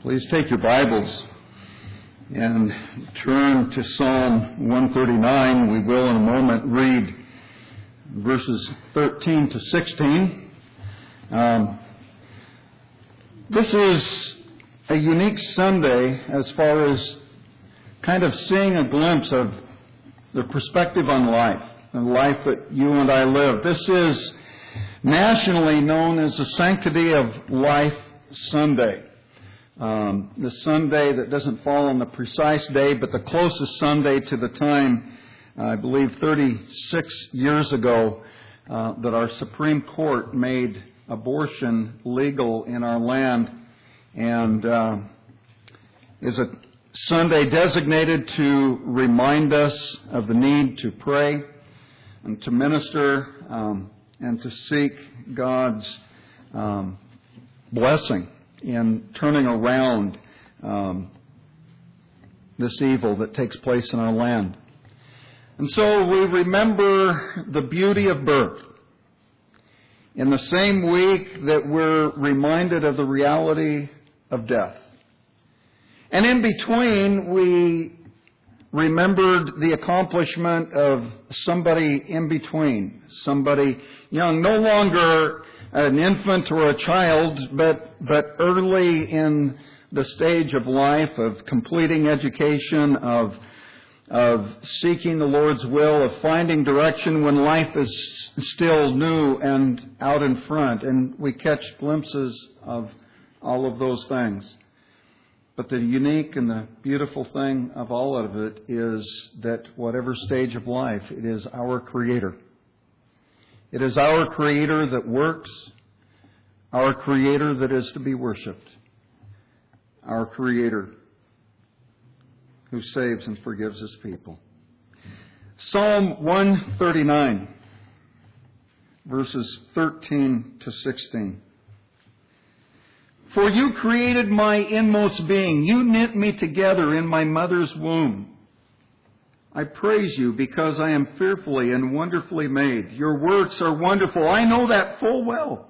Please take your Bibles and turn to Psalm 139. We will in a moment read verses 13 to 16. This is a unique Sunday as far as kind of seeing a glimpse of the perspective on life, the life that you and I live. This is nationally known as the Sanctity of Life Sunday. The Sunday that doesn't fall on the precise day, but the closest Sunday to the time, I believe 36 years ago, that our Supreme Court made abortion legal in our land, and is a Sunday designated to remind us of the need to pray and to minister and to seek God's blessing in turning around this evil that takes place in our land. And so we remember the beauty of birth in the same week that we're reminded of the reality of death. And in between, we remembered the accomplishment of somebody in between, somebody young, no longer an infant or a child, but early in the stage of life of completing education, of seeking the Lord's will, of finding direction when life is still new and out in front. And we catch glimpses of all of those things. But the unique and the beautiful thing of all of it is that whatever stage of life, it is our Creator. It is our Creator that works, our Creator that is to be worshipped, our Creator who saves and forgives His people. Psalm 139, verses 13 to 16. For you created my inmost being. You knit me together in my mother's womb. I praise you because I am fearfully and wonderfully made. Your works are wonderful. I know that full well.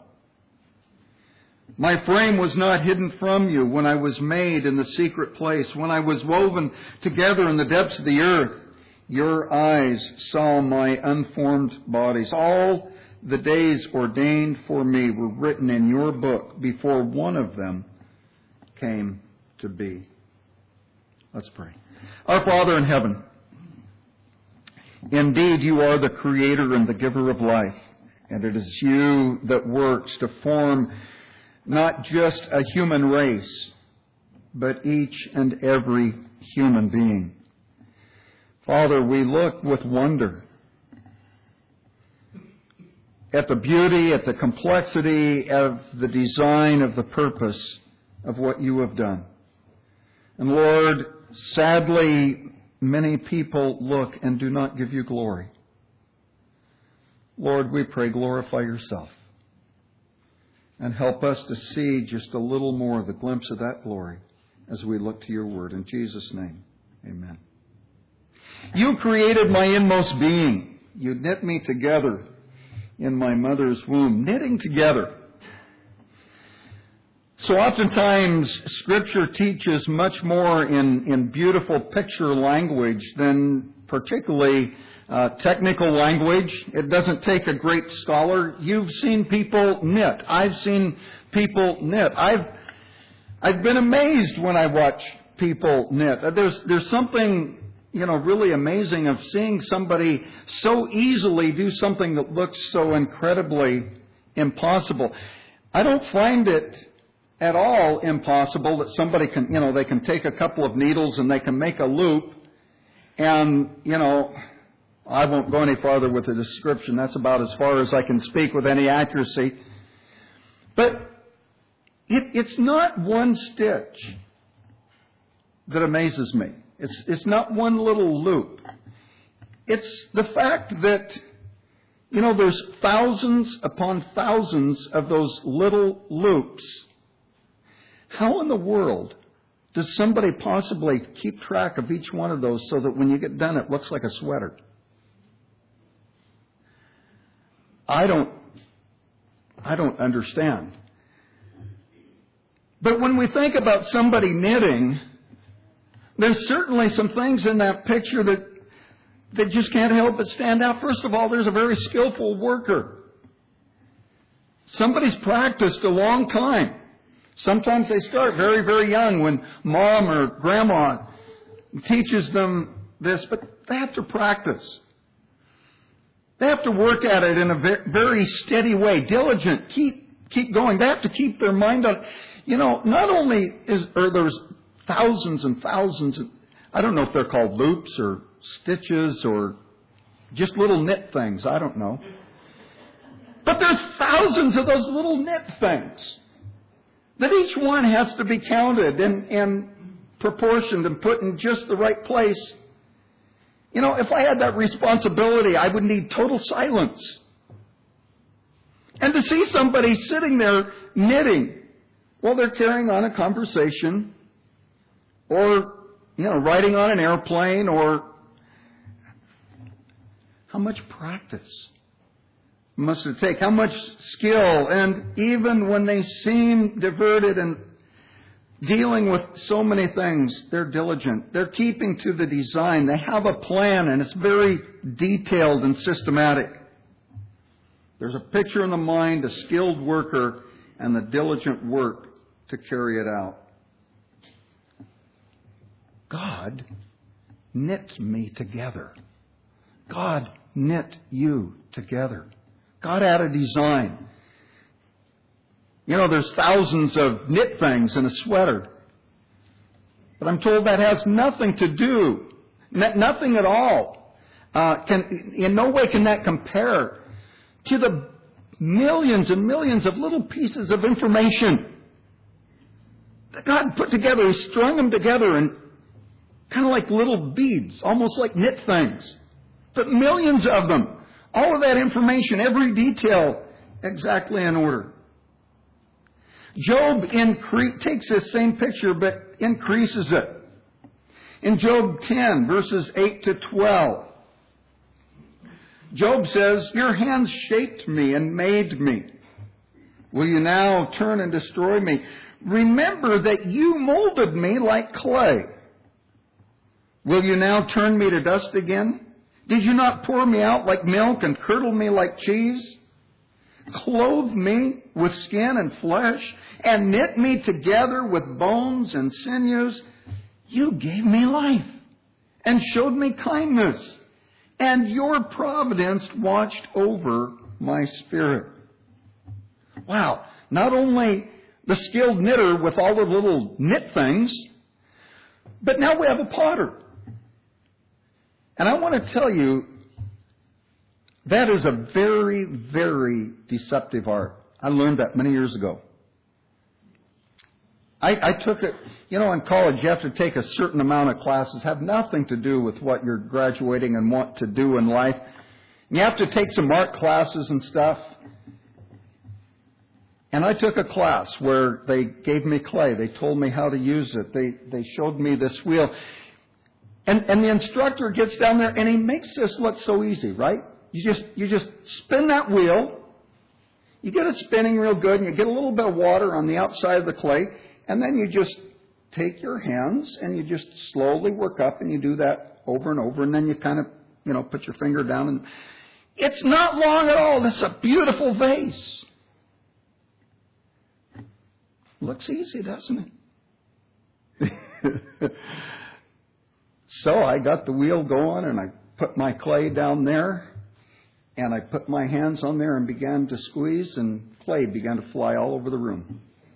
My frame was not hidden from you when I was made in the secret place, when I was woven together in the depths of the earth. Your eyes saw my unformed bodies. All the days ordained for me were written in your book before one of them came to be. Let's pray. Our Father in heaven, indeed you are the Creator and the giver of life, and it is you that works to form not just a human race, but each and every human being. Father, we look with wonder at the beauty, at the complexity of the design of the purpose of what you have done. And Lord, sadly, many people look and do not give you glory. Lord, we pray, glorify yourself and help us to see just a little more of the glimpse of that glory as we look to your word. In Jesus' name, amen. You created my inmost being. You knit me together in my mother's womb, knitting together. So oftentimes, Scripture teaches much more in beautiful picture language than particularly technical language. It doesn't take a great scholar. You've seen people knit. I've seen people knit. I've been amazed when I watch people knit. There's something, really amazing of seeing somebody so easily do something that looks so incredibly impossible. I don't find it at all impossible that somebody can, they can take a couple of needles and they can make a loop. And, I won't go any farther with the description. That's about as far as I can speak with any accuracy. But it's not one stitch that amazes me. It's not one little loop. It's the fact that, there's thousands upon thousands of those little loops. How in the world does somebody possibly keep track of each one of those so that when you get done, it looks like a sweater? I don't understand. But when we think about somebody knitting, there's certainly some things in that picture that just can't help but stand out. First of all, there's a very skillful worker. Somebody's practiced a long time. Sometimes they start very, very young when mom or grandma teaches them this, but they have to practice. They have to work at it in a very steady way, diligent, keep going. They have to keep their mind on, not only are there's thousands and thousands of, I don't know if they're called loops or stitches or just little knit things, I don't know. But there's thousands of those little knit things that each one has to be counted and proportioned and put in just the right place. If I had that responsibility, I would need total silence. And to see somebody sitting there knitting while they're carrying on a conversation or, riding on an airplane, or how much practice must it take? How much skill? And even when they seem diverted and dealing with so many things, they're diligent. They're keeping to the design. They have a plan, and it's very detailed and systematic. There's a picture in the mind, a skilled worker, and the diligent work to carry it out. God knit me together. God knit you together. God had a design. There's thousands of knit things in a sweater. But I'm told that has nothing to do, nothing at all. In no way can that compare to the millions and millions of little pieces of information that God put together. He strung them together and kind of like little beads, almost like knit things. But millions of them. All of that information, every detail, exactly in order. Job takes this same picture but increases it. In Job 10, verses 8 to 12, Job says, "Your hands shaped me and made me. Will you now turn and destroy me? Remember that you molded me like clay. Will you now turn me to dust again? Did you not pour me out like milk and curdle me like cheese? Clothe me with skin and flesh and knit me together with bones and sinews. You gave me life and showed me kindness, and your providence watched over my spirit." Wow. Not only the skilled knitter with all the little knit things, but now we have a potter. And I want to tell you, that is a very, very deceptive art. I learned that many years ago. I took it, in college you have to take a certain amount of classes, have nothing to do with what you're graduating and want to do in life. And you have to take some art classes and stuff. And I took a class where they gave me clay. They told me how to use it. They showed me this wheel. And the instructor gets down there and he makes this look so easy, right? You just spin that wheel. You get it spinning real good, and you get a little bit of water on the outside of the clay, and then you just take your hands and you just slowly work up, and you do that over and over, and then you kind of, put your finger down, and it's not long at all. It's a beautiful vase. Looks easy, doesn't it? So I got the wheel going, and I put my clay down there, and I put my hands on there and began to squeeze, and clay began to fly all over the room.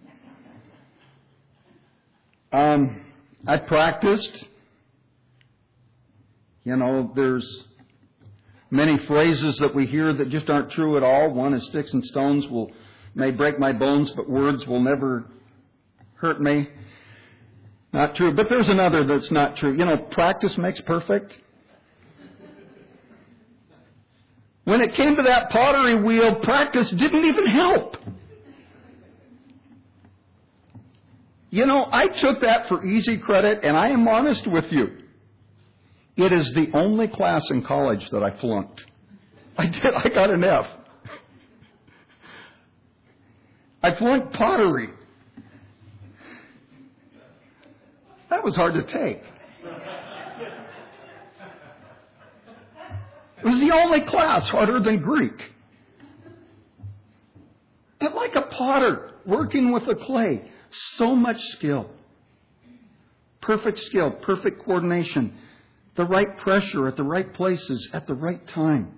I practiced. There's many phrases that we hear that just aren't true at all. One is, "Sticks and stones may break my bones, but words will never hurt me." Not true. But there's another that's not true. Practice makes perfect. When it came to that pottery wheel, practice didn't even help. I took that for easy credit, and I am honest with you. It is the only class in college that I flunked. I got an F. I flunked pottery. That was hard to take. It was the only class harder than Greek. And like a potter working with the clay, so much skill. Perfect skill, perfect coordination, the right pressure at the right places at the right time.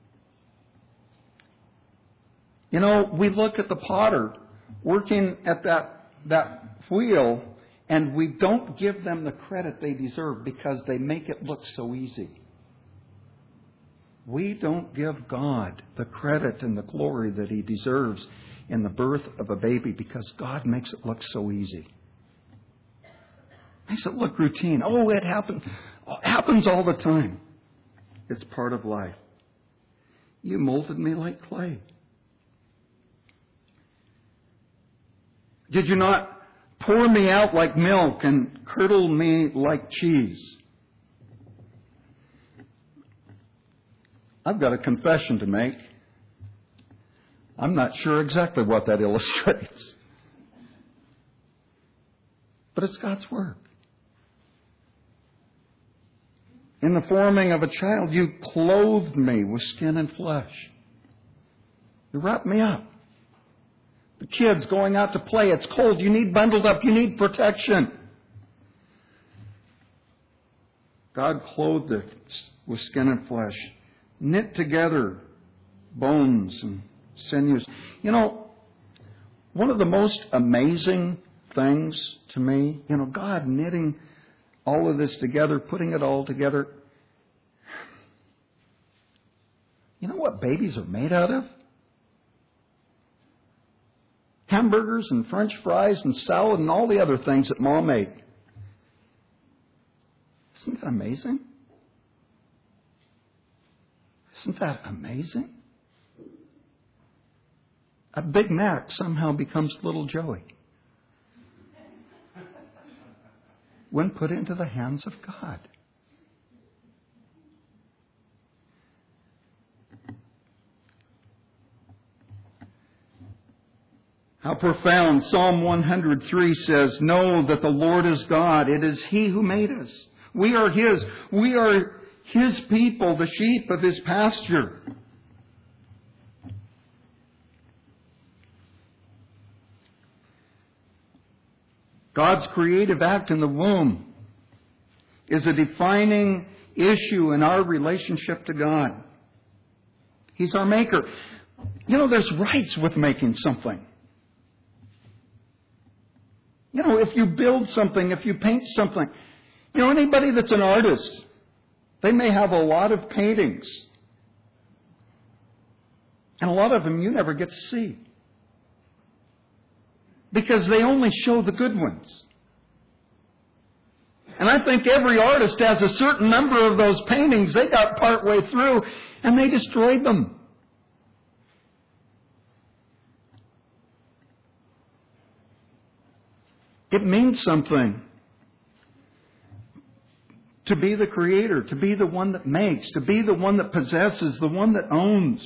You know, we look at the potter working at that wheel, and we don't give them the credit they deserve because they make it look so easy. We don't give God the credit and the glory that He deserves in the birth of a baby because God makes it look so easy. Makes it look routine. Oh, it happens all the time. It's part of life. You molded me like clay. Did you not pour me out like milk and curdle me like cheese? I've got a confession to make. I'm not sure exactly what that illustrates. But it's God's work. In the forming of a child, you clothed me with skin and flesh. You wrapped me up. The kids going out to play, it's cold, you need bundled up, you need protection. God clothed it with skin and flesh, knit together bones and sinews. You know, one of the most amazing things to me, God knitting all of this together, putting it all together. You know what babies are made out of? Hamburgers and French fries and salad and all the other things that Mom made. Isn't that amazing? Isn't that amazing? A Big Mac somehow becomes Little Joey when put into the hands of God. How profound. Psalm 103 says, "Know that the Lord is God. It is He who made us. We are His. We are His people, the sheep of His pasture." God's creative act in the womb is a defining issue in our relationship to God. He's our maker. There's rights with making something. If you build something, if you paint something, anybody that's an artist, they may have a lot of paintings. And a lot of them you never get to see. Because they only show the good ones. And I think every artist has a certain number of those paintings they got partway through and they destroyed them. It means something to be the creator, to be the one that makes, to be the one that possesses, the one that owns.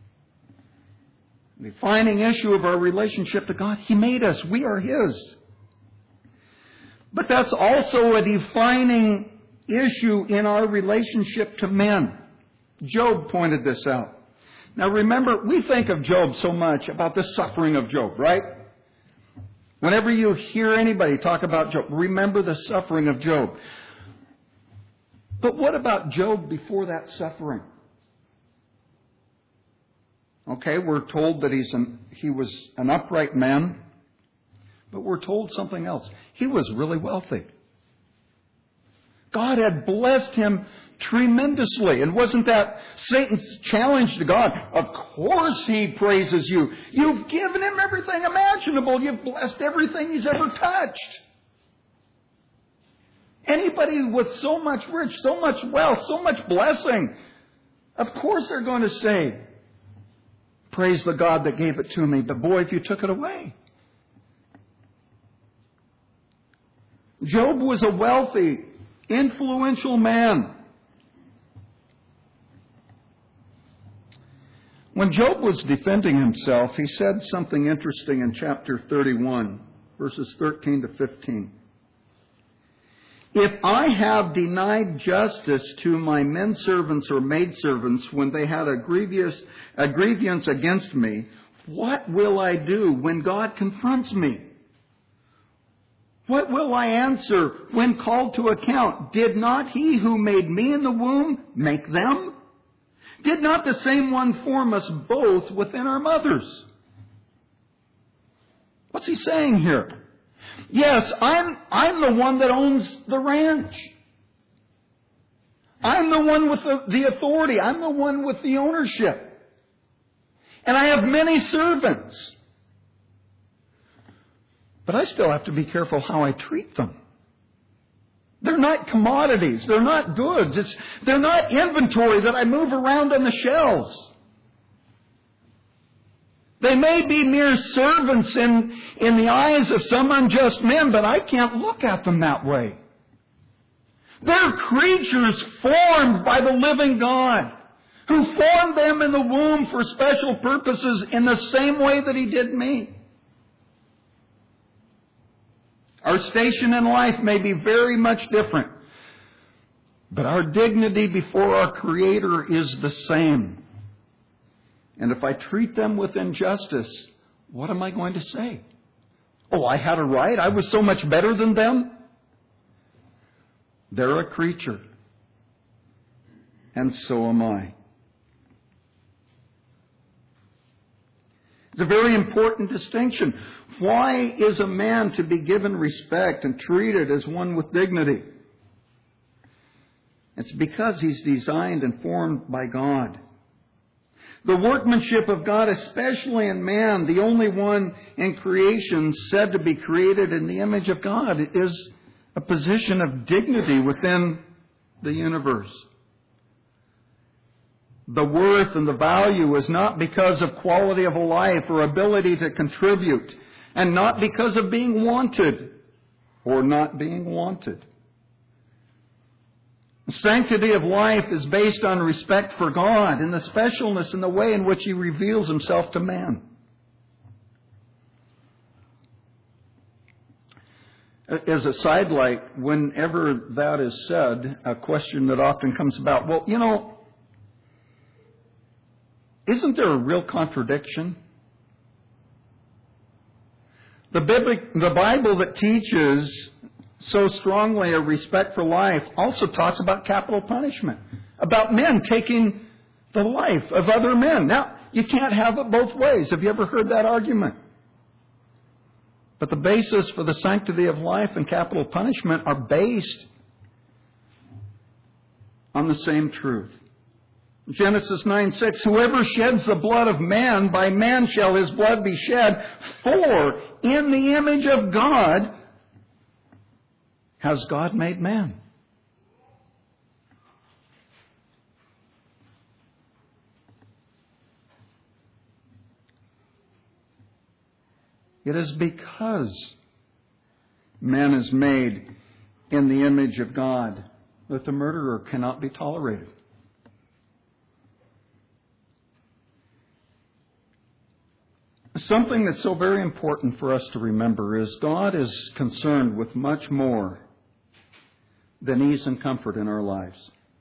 The defining issue of our relationship to God, He made us. We are His. But that's also a defining issue in our relationship to men. Job pointed this out. Now remember, we think of Job so much about the suffering of Job, right? Whenever you hear anybody talk about Job, remember the suffering of Job. But what about Job before that suffering? Okay, we're told that he was an upright man, but we're told something else. He was really wealthy. God had blessed him tremendously. And wasn't that Satan's challenge to God? Of course He praises you. You've given Him everything imaginable. You've blessed everything He's ever touched. Anybody with so much rich, so much wealth, so much blessing, of course they're going to say, "Praise the God that gave it to me, but boy, if you took it away." Job was a wealthy, influential man. When Job was defending himself, he said something interesting in chapter 31, verses 13 to 15. If I have denied justice to my men servants or maid servants when they had a grievance against me, what will I do when God confronts me? What will I answer when called to account? Did not He who made me in the womb make them? Did not the same one form us both within our mothers? What's he saying here? Yes, I'm the one that owns the ranch. I'm the one with the authority. I'm the one with the ownership. And I have many servants. But I still have to be careful how I treat them. They're not commodities. They're not goods. They're not inventory that I move around on the shelves. They may be mere servants in the eyes of some unjust men, but I can't look at them that way. They're creatures formed by the living God, who formed them in the womb for special purposes in the same way that He did me. Our station in life may be very much different, but our dignity before our Creator is the same. And if I treat them with injustice, what am I going to say? Oh, I had a right. I was so much better than them. They're a creature. And so am I. It's a very important distinction. Why is a man to be given respect and treated as one with dignity? It's because he's designed and formed by God. The workmanship of God, especially in man, the only one in creation said to be created in the image of God, is a position of dignity within the universe. The worth and the value is not because of quality of life or ability to contribute, and not because of being wanted or not being wanted. The sanctity of life is based on respect for God and the specialness in the way in which He reveals Himself to man. As a sidelight, whenever that is said, a question that often comes about, well, isn't there a real contradiction? The Bible that teaches so strongly a respect for life also talks about capital punishment, about men taking the life of other men. Now, you can't have it both ways. Have you ever heard that argument? But the basis for the sanctity of life and capital punishment are based on the same truth. Genesis 9:6, whoever sheds the blood of man, by man shall his blood be shed, for in the image of God has God made man. It is because man is made in the image of God that the murderer cannot be tolerated. Something that's so very important for us to remember is God is concerned with much more than ease and comfort in our lives.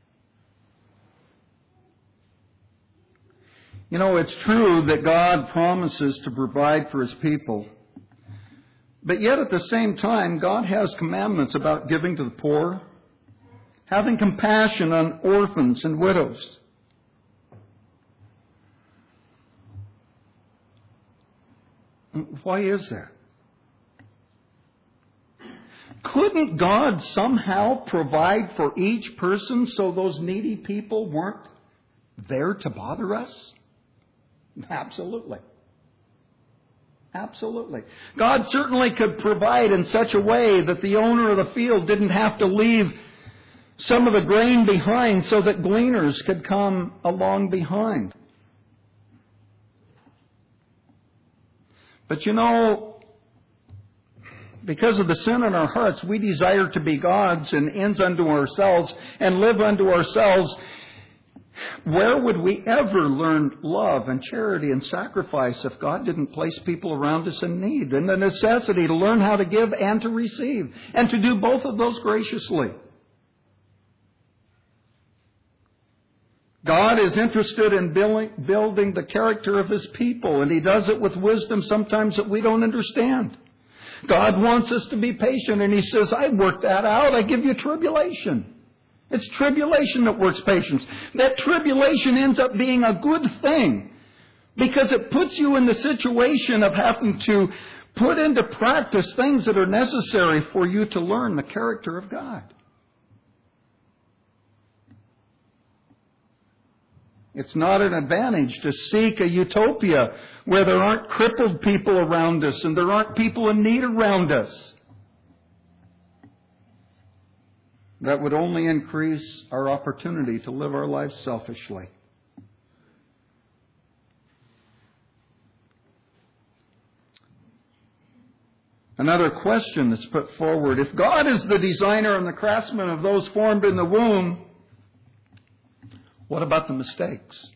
You know, it's true that God promises to provide for His people, but yet at the same time, God has commandments about giving to the poor, having compassion on orphans and widows. Why is that? Couldn't God somehow provide for each person so those needy people weren't there to bother us? Absolutely. Absolutely. God certainly could provide in such a way that the owner of the field didn't have to leave some of the grain behind so that gleaners could come along behind. But you know, because of the sin in our hearts, we desire to be gods and ends unto ourselves and live unto ourselves. Where would we ever learn love and charity and sacrifice if God didn't place people around us in need, and the necessity to learn how to give and to receive, and to do both of those graciously? God is interested in building the character of His people, and He does it with wisdom sometimes that we don't understand. God wants us to be patient, and He says, I work that out. I give you tribulation. It's tribulation that works patience. That tribulation ends up being a good thing because it puts you in the situation of having to put into practice things that are necessary for you to learn the character of God. It's not an advantage to seek a utopia where there aren't crippled people around us and there aren't people in need around us. That would only increase our opportunity to live our lives selfishly. Another question that's put forward: if God is the designer and the craftsman of those formed in the womb, what about the mistakes?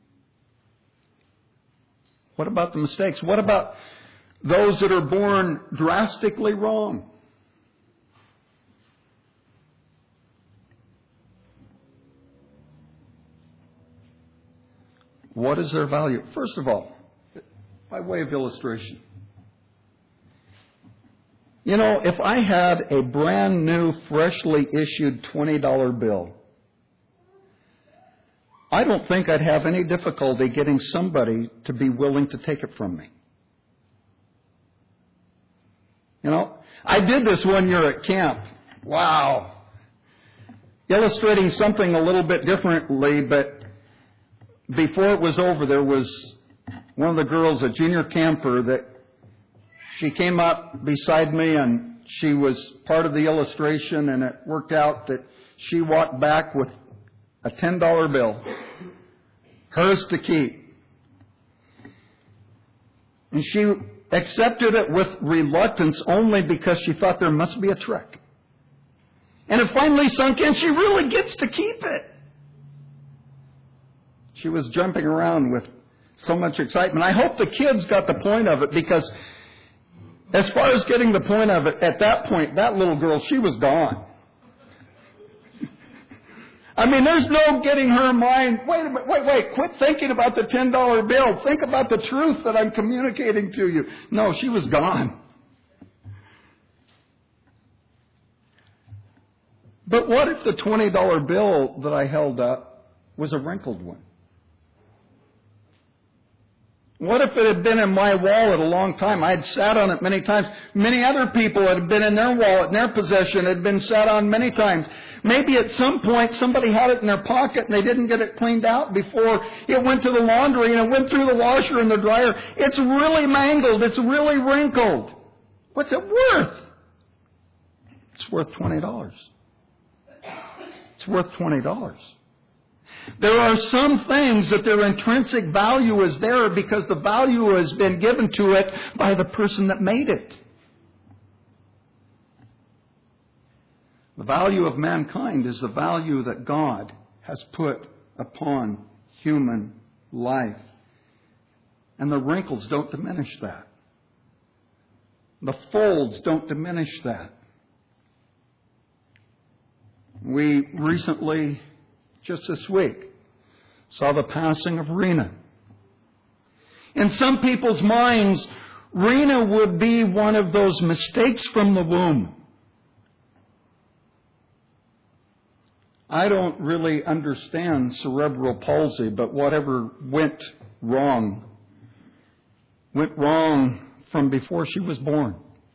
What about the mistakes? What about those that are born drastically wrong? What is their value? First of all, by way of illustration, if I had a brand new, freshly issued $20 bill, I don't think I'd have any difficulty getting somebody to be willing to take it from me. I did this one year at camp. Wow. Illustrating something a little bit differently, but before it was over, there was one of the girls, a junior camper, that she came up beside me and she was part of the illustration, and it worked out that she walked back with a $10 bill, hers to keep. And she accepted it with reluctance only because she thought there must be a trick. And it finally sunk in, she really gets to keep it. She was jumping around with so much excitement. I hope the kids got the point of it, because as far as getting the point of it, at that point, that little girl, she was gone. I mean, there's no getting her mind, wait, quit thinking about the $10 bill. Think about the truth that I'm communicating to you. No, she was gone. But what if the $20 bill that I held up was a wrinkled one? What if it had been in my wallet a long time? I had sat on it many times. Many other people had been in their wallet, in their possession, had been sat on many times. Maybe at some point somebody had it in their pocket and they didn't get it cleaned out before it went to the laundry and it went through the washer and the dryer. It's really mangled. It's really wrinkled. What's it worth? It's worth $20. It's worth $20. There are some things that their intrinsic value is there because the value has been given to it by the person that made it. The value of mankind is the value that God has put upon human life. And the wrinkles don't diminish that. The folds don't diminish that. We recently, just this week, saw the passing of Rena. In some people's minds, Rena would be one of those mistakes from the womb. I don't really understand cerebral palsy, but whatever went wrong from before she was born.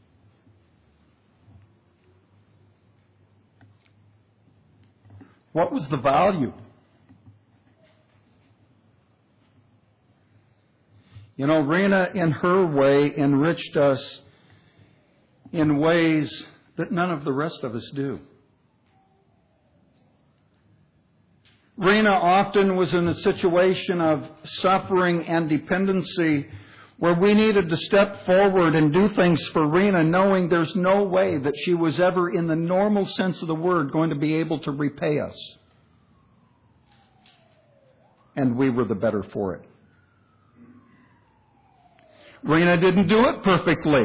What was the value? Rena, in her way, enriched us in ways that none of the rest of us do. Rena often was in a situation of suffering and dependency where we needed to step forward and do things for Rena, knowing there's no way that she was ever, in the normal sense of the word, going to be able to repay us. and we were the better for it. Rena didn't do it perfectly.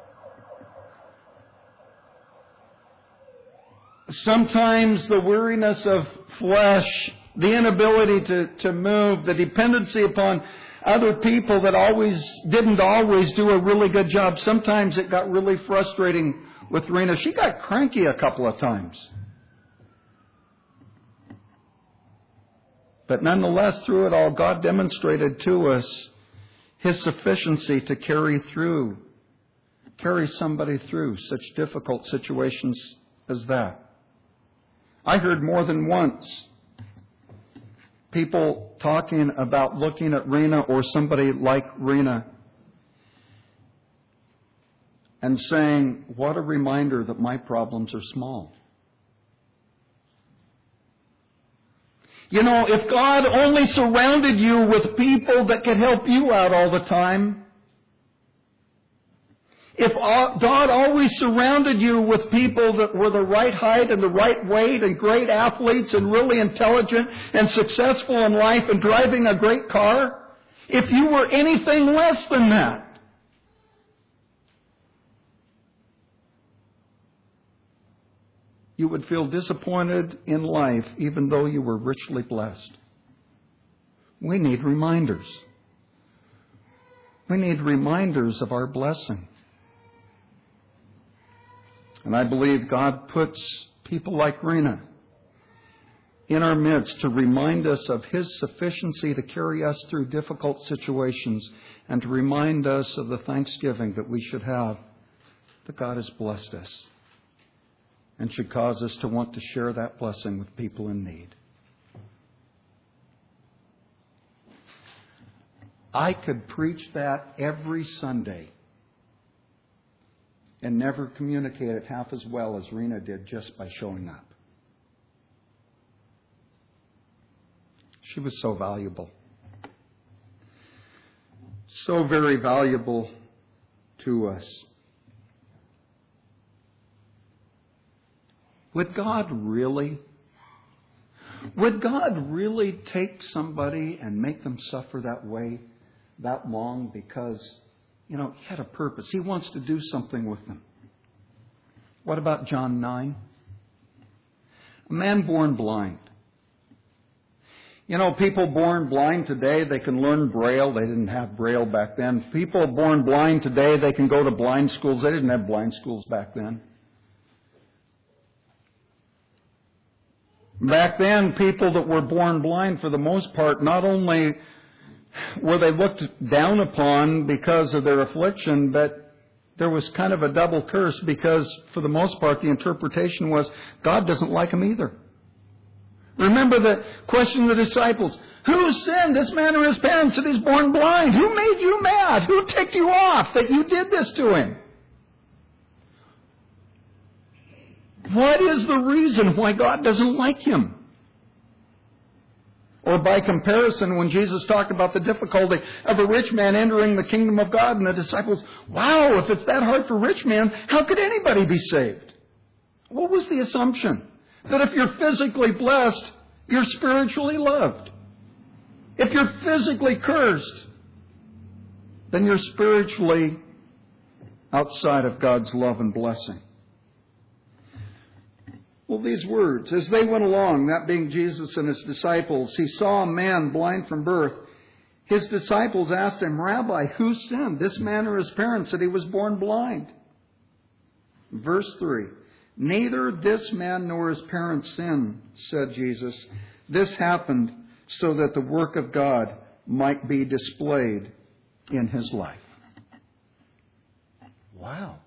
Sometimes the weariness of flesh, the inability to move, the dependency upon other people that didn't always do a really good job. Sometimes it got really frustrating with Rena. She got cranky a couple of times. But nonetheless, through it all, God demonstrated to us His sufficiency to carry somebody through such difficult situations as that. I heard more than once people talking about looking at Rena or somebody like Rena and saying, what a reminder that my problems are small. You know, if God only surrounded you with people that could help you out all the time, if God always surrounded you with people that were the right height and the right weight and great athletes and really intelligent and successful in life and driving a great car, if you were anything less than that, you would feel disappointed in life even though you were richly blessed. We need reminders. We need reminders of our blessing. And I believe God puts people like Rena in our midst to remind us of His sufficiency to carry us through difficult situations and to remind us of the thanksgiving that we should have that God has blessed us and should cause us to want to share that blessing with people in need. I could preach that every Sunday and never communicate it half as well as Rena did just by showing up. She was so valuable. So very valuable to us. Would God really take somebody and make them suffer that way, that long, because, He had a purpose. He wants to do something with them. What about John 9? A man born blind. People born blind today, they can learn Braille. They didn't have Braille back then. People born blind today, they can go to blind schools. They didn't have blind schools back then. Back then, people that were born blind, for the most part, not only were they looked down upon because of their affliction, but there was kind of a double curse because, for the most part, the interpretation was God doesn't like them either. Remember the question of the disciples, who sinned, this man or his parents, that he's born blind? Who made you mad? Who ticked you off that you did this to him? What is the reason why God doesn't like him? Or by comparison, when Jesus talked about the difficulty of a rich man entering the kingdom of God, and the disciples, wow, if it's that hard for a rich man, how could anybody be saved? What was the assumption? That if you're physically blessed, you're spiritually loved. If you're physically cursed, then you're spiritually outside of God's love and blessing. Well, these words, as they went along, that being Jesus and His disciples, He saw a man blind from birth. His disciples asked Him, Rabbi, who sinned, this man or his parents, that he was born blind? Verse 3, neither this man nor his parents sinned, said Jesus. This happened so that the work of God might be displayed in his life. Wow.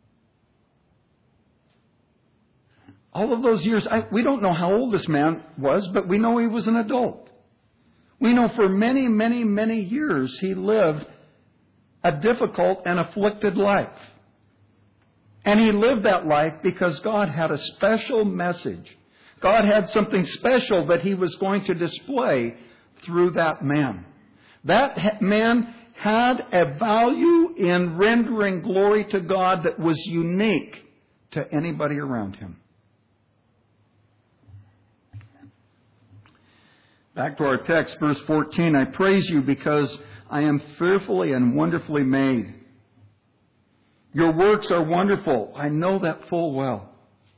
All of those years, we don't know how old this man was, but we know he was an adult. We know for many, many, many years he lived a difficult and afflicted life. And he lived that life because God had a special message. God had something special that He was going to display through that man. That man had a value in rendering glory to God that was unique to anybody around him. Back to our text, verse 14. I praise you because I am fearfully and wonderfully made. Your works are wonderful. I know that full well.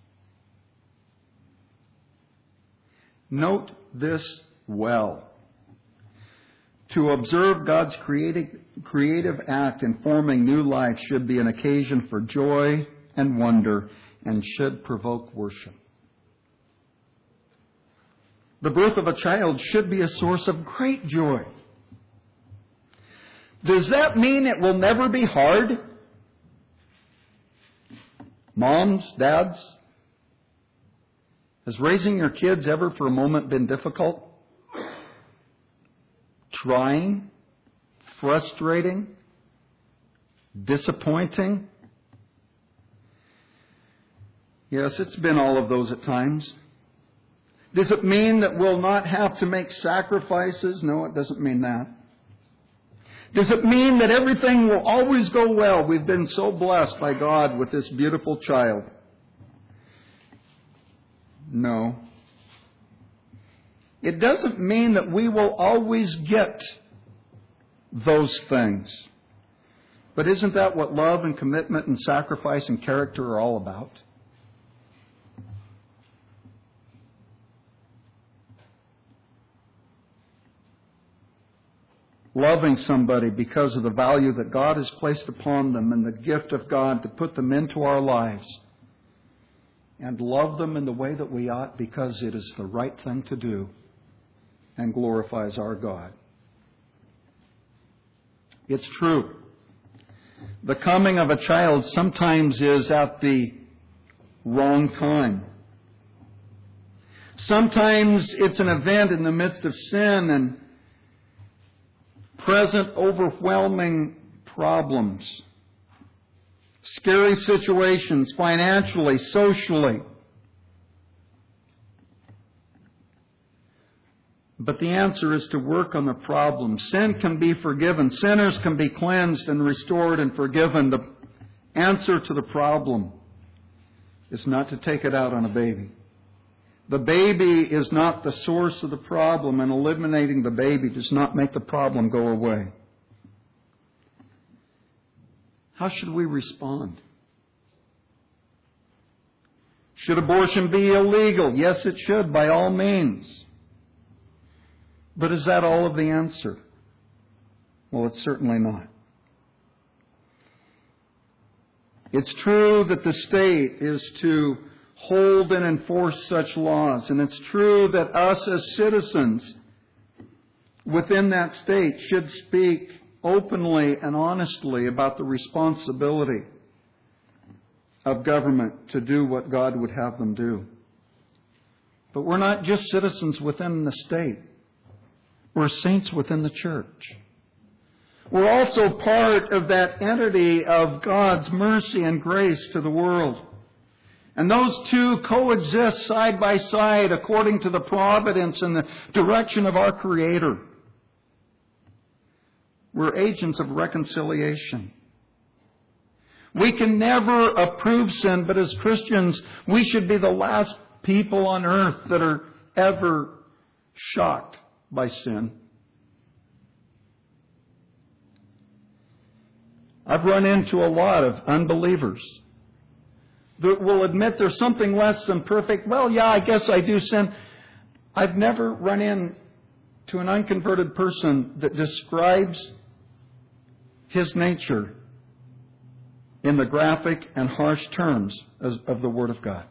Note this well. To observe God's creative act in forming new life should be an occasion for joy and wonder and should provoke worship. The birth of a child should be a source of great joy. Does that mean it will never be hard? Moms, dads, has raising your kids ever for a moment been difficult? Trying? Frustrating? Disappointing? Yes, it's been all of those at times. Does it mean that we'll not have to make sacrifices? No, it doesn't mean that. Does it mean that everything will always go well? We've been so blessed by God with this beautiful child. No. It doesn't mean that we will always get those things. But isn't that what love and commitment and sacrifice and character are all about? Loving somebody because of the value that God has placed upon them and the gift of God to put them into our lives. And love them in the way that we ought because it is the right thing to do and glorifies our God. It's true. The coming of a child sometimes is at the wrong time. Sometimes it's an event in the midst of sin and present overwhelming problems, scary situations financially, socially. But the answer is to work on the problem. Sin can be forgiven. Sinners can be cleansed and restored and forgiven. The answer to the problem is not to take it out on a baby. The baby is not the source of the problem, and eliminating the baby does not make the problem go away. How should we respond? Should abortion be illegal? Yes, it should, by all means. But is that all of the answer? Well, it's certainly not. It's true that the state is to hold and enforce such laws. And it's true that us as citizens within that state should speak openly and honestly about the responsibility of government to do what God would have them do. But we're not just citizens within the state. We're saints within the church. We're also part of that entity of God's mercy and grace to the world. And those two coexist side by side according to the providence and the direction of our Creator. We're agents of reconciliation. We can never approve sin, but as Christians, we should be the last people on earth that are ever shocked by sin. I've run into a lot of unbelievers that will admit there's something less than perfect. Well, yeah, I guess I do sin. I've never run into an unconverted person that describes his nature in the graphic and harsh terms of the Word of God.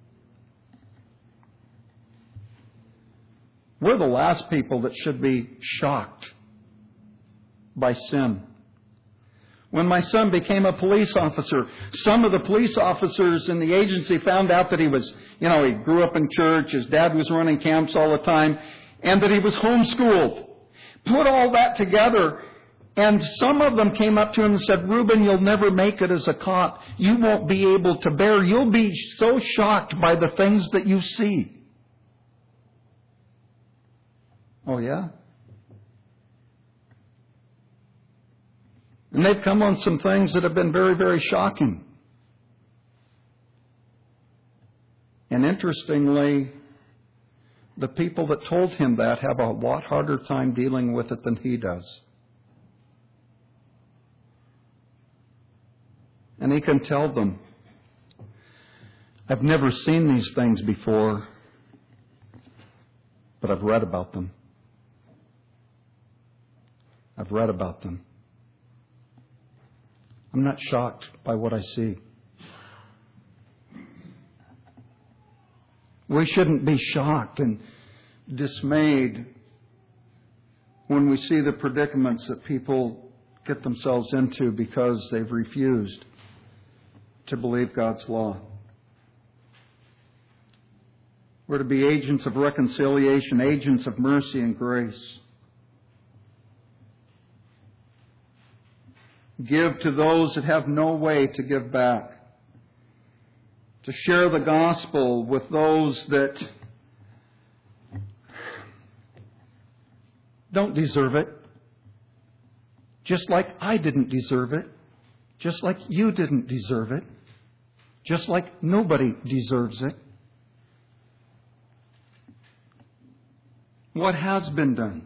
We're the last people that should be shocked by sin. When my son became a police officer, some of the police officers in the agency found out that he grew up in church, his dad was running camps all the time, and that he was homeschooled. Put all that together, and some of them came up to him and said, "Reuben, you'll never make it as a cop. You won't be able to bear. You'll be so shocked by the things that you see." Oh, yeah? And they've come on some things that have been very, very shocking. And interestingly, The people that told him that have a lot harder time dealing with it than he does. And he can tell them, I've never seen these things before, but I've read about them. I've read about them. I'm not shocked by what I see. We shouldn't be shocked and dismayed when we see the predicaments that people get themselves into because they've refused to believe God's law. We're to be agents of reconciliation, agents of mercy and grace. Give to those that have no way to give back. To share the gospel with those that don't deserve it. Just like I didn't deserve it. Just like you didn't deserve it. Just like nobody deserves it. What has been done?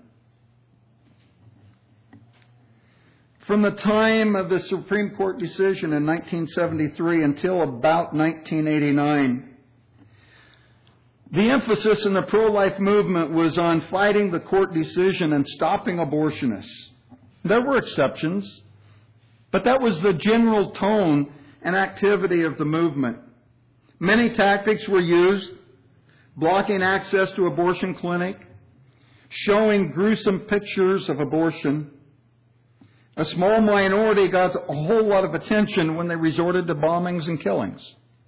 From the time of the Supreme Court decision in 1973 until about 1989, the emphasis in the pro-life movement was on fighting the court decision and stopping abortionists. There were exceptions, but that was the general tone and activity of the movement. Many tactics were used: blocking access to abortion clinic, showing gruesome pictures of abortion. A small minority got a whole lot of attention when they resorted to bombings and killings.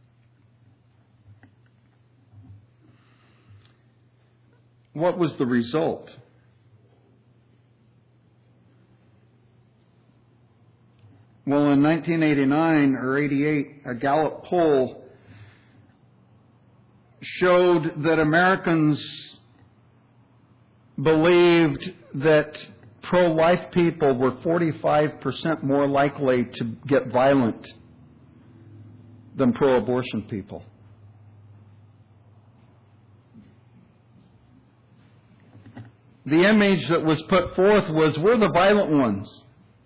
What was the result? Well, in 1989 or 88, a Gallup poll showed that Americans believed that pro-life people were 45% more likely to get violent than pro-abortion people. The image that was put forth was, we're the violent ones.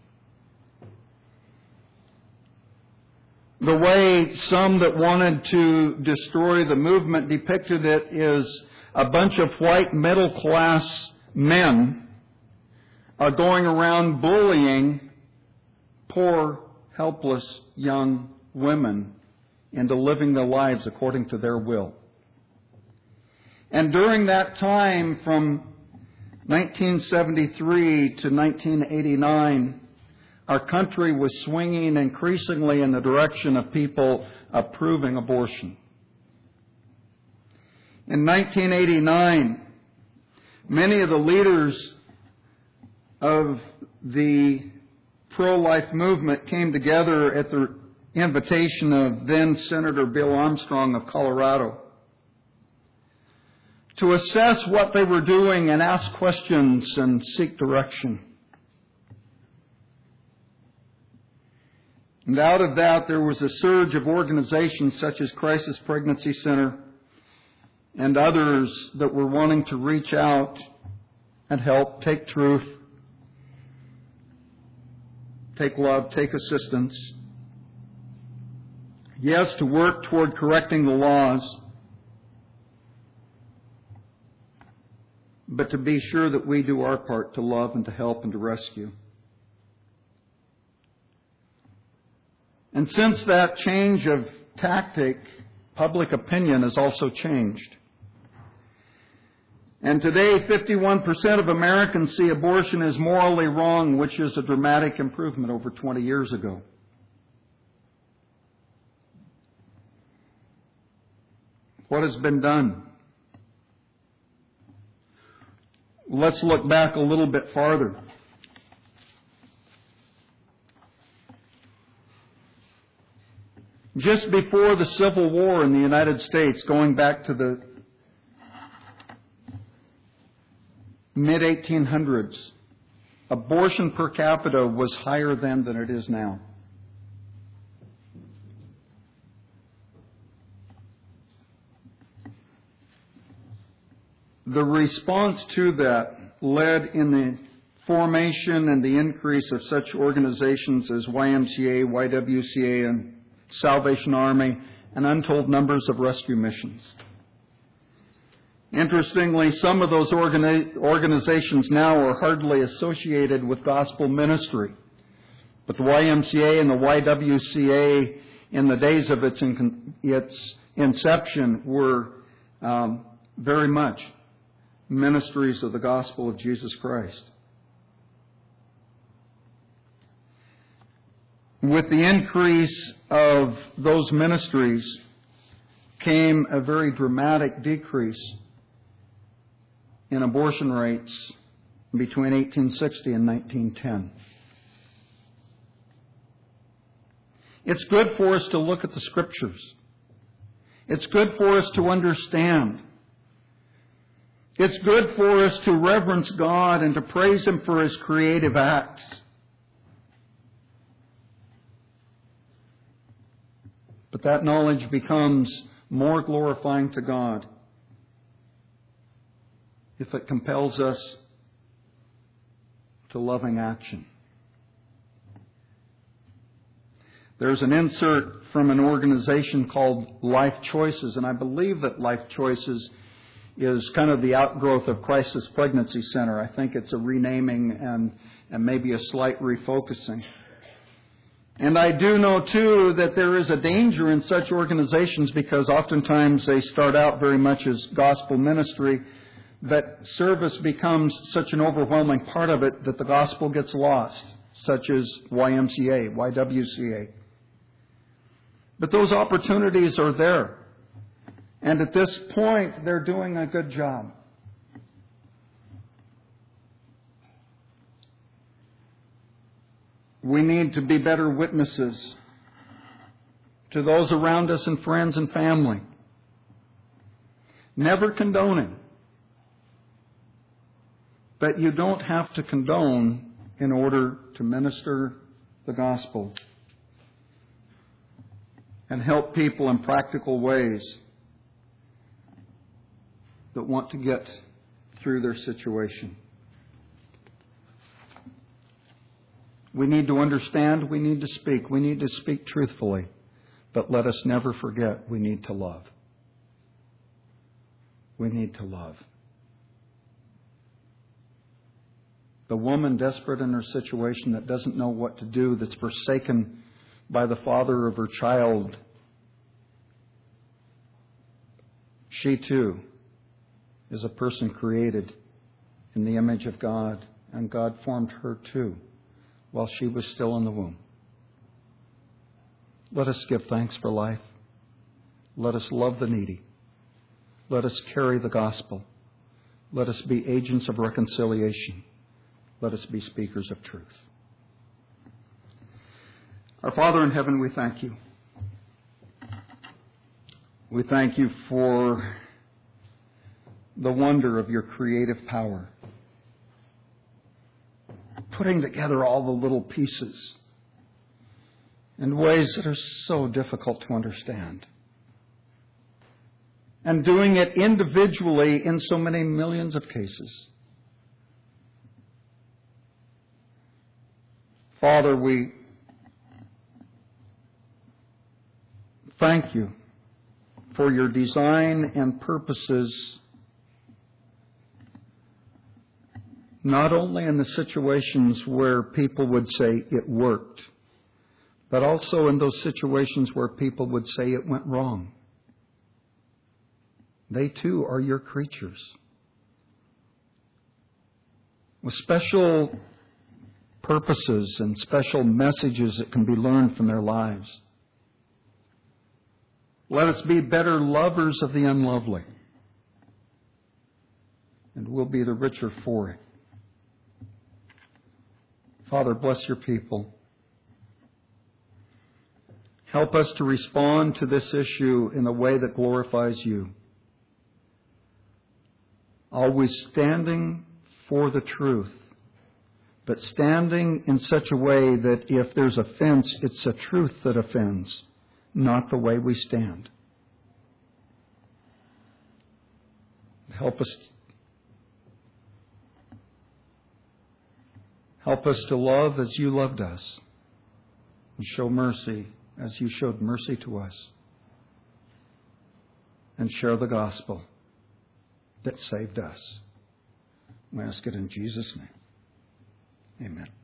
The way some that wanted to destroy the movement depicted it is a bunch of white middle-class men are going around bullying poor, helpless young women into living their lives according to their will. And during that time, from 1973 to 1989, our country was swinging increasingly in the direction of people approving abortion. In 1989, many of the leaders of the pro-life movement came together at the invitation of then Senator Bill Armstrong of Colorado to assess what they were doing and ask questions and seek direction. And out of that, there was a surge of organizations such as Crisis Pregnancy Center and others that were wanting to reach out and help, take truth, take love, take assistance. Yes, to work toward correcting the laws, but to be sure that we do our part to love and to help and to rescue. And since that change of tactic, public opinion has also changed. And today, 51% of Americans see abortion as morally wrong, which is a dramatic improvement over 20 years ago. What has been done? Let's look back a little bit farther. Just before the Civil War in the United States, going back to the mid-1800s, abortion per capita was higher then than it is now. The response to that led in the formation and the increase of such organizations as YMCA, YWCA, and Salvation Army, and untold numbers of rescue missions. Interestingly, some of those organizations now are hardly associated with gospel ministry. But the YMCA and the YWCA, in the days of its inception, were very much ministries of the gospel of Jesus Christ. With the increase of those ministries came a very dramatic decrease in abortion rates between 1860 and 1910. It's good for us to look at the Scriptures. It's good for us to understand. It's good for us to reverence God and to praise Him for His creative acts. But that knowledge becomes more glorifying to God if it compels us to loving action. There's an insert from an organization called Life Choices, and I believe that Life Choices is kind of the outgrowth of Crisis Pregnancy Center. I think it's a renaming and maybe a slight refocusing. And I do know, too, that there is a danger in such organizations because oftentimes they start out very much as gospel ministry, but service becomes such an overwhelming part of it that the gospel gets lost, such as YMCA, YWCA. But those opportunities are there. And at this point, they're doing a good job. We need to be better witnesses to those around us and friends and family. Never condoning. But you don't have to condone in order to minister the gospel and help people in practical ways that want to get through their situation. We need to understand, we need to speak truthfully, but let us never forget we need to love. We need to love. The woman desperate in her situation that doesn't know what to do, that's forsaken by the father of her child, she too is a person created in the image of God, and God formed her too while she was still in the womb. Let us give thanks for life. Let us love the needy. Let us carry the gospel. Let us be agents of reconciliation. Let us be speakers of truth. Our Father in heaven, we thank you. We thank you for the wonder of your creative power, putting together all the little pieces in ways that are so difficult to understand, and doing it individually in so many millions of cases. Father, we thank you for your design and purposes, not only in the situations where people would say it worked, but also in those situations where people would say it went wrong. They too are your creatures, with special purposes and special messages that can be learned from their lives. Let us be better lovers of the unlovely, and we'll be the richer for it. Father, bless your people. Help us to respond to this issue in a way that glorifies you. Always standing for the truth, but standing in such a way that if there's offense, it's a truth that offends, not the way we stand. Help us Help us to love as you loved us and show mercy as you showed mercy to us, and share the gospel that saved us. We ask it in Jesus' name. Amen.